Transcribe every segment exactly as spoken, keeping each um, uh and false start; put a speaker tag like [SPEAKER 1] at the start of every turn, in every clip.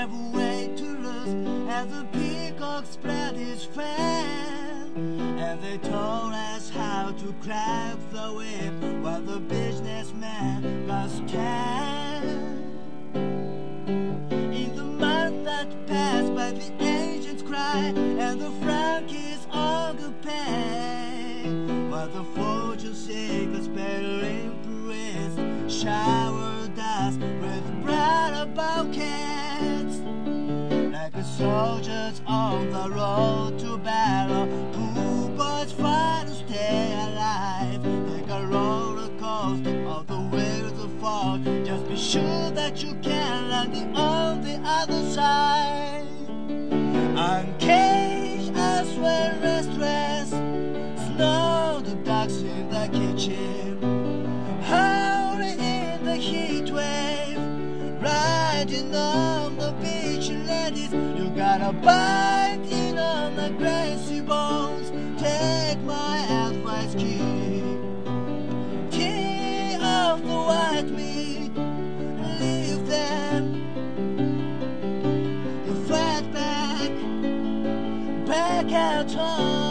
[SPEAKER 1] have a way to lose as the peacock spread his fan. And they told us how to crack the whip while the businessman got scanned. In the month that passed by, the ancients cried and the Frankies all could pay, while the fortune seekers peddling priests showered us with bridal bouquets. Like the soldiers on the road to battle, poor boys fight to stay alive. Take a roller coaster of the wheels of fall. Just be sure that you can land on the other side. Uncaged, I swear, restless. Snow the ducks in the kitchen, howling in the heat wave, riding on the beach, ladies. You gotta bite in on the grassy bones. Take my advice, keep tea of the white meat. Leave them, you flat back, back at home.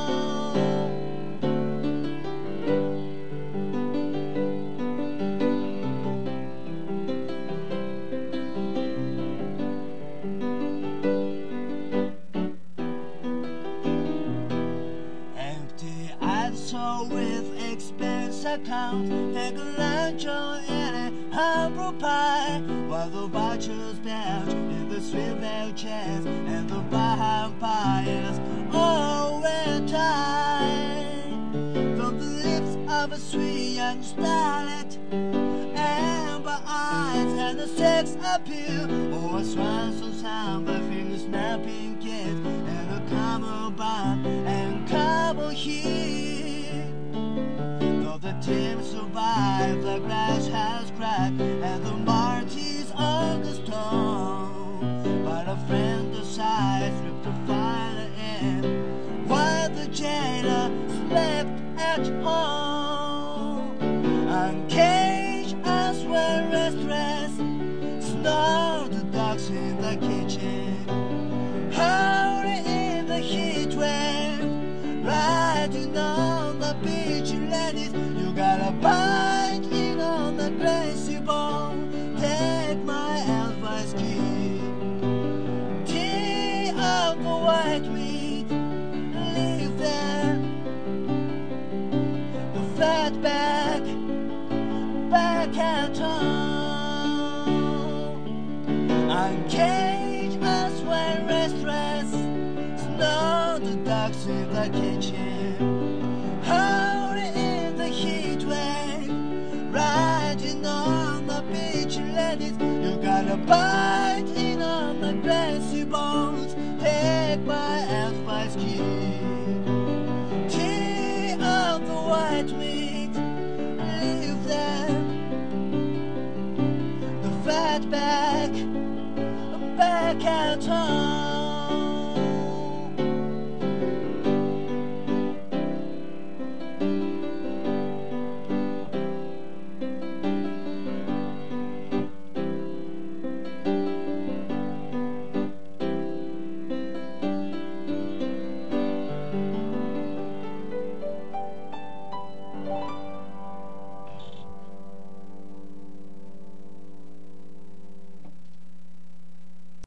[SPEAKER 1] So with expense account, take a lunch and a humble pie, while the butchers belch in the swivel chairs and the vampires all wear tight. From the lips of a sweet young starlet, amber eyes and a sex appeal, or a swan so sound by finger snapping kids and a camel bun and cobble heel. The team survived, the glass has cracked, and the martyrs on the stone. But a friend decides to fire in, while the jailer slept at home. Uncaged, I swear, restless, snore the dogs in the kitchen, howling in the heat wave, riding on the beach, ladies. You gotta bite in on the grassy bone. Take my advice, keep tea of the white meat. Leave them, the flat back, back at home. Uncaged, I swear, restless. Snow the ducks in the kitchen, howling in the heat wave, riding on the beach, ladies. You gotta bite in on the grassy bones. Take my advice, keep tea of the white meat. Leave them, the fat back, back at home.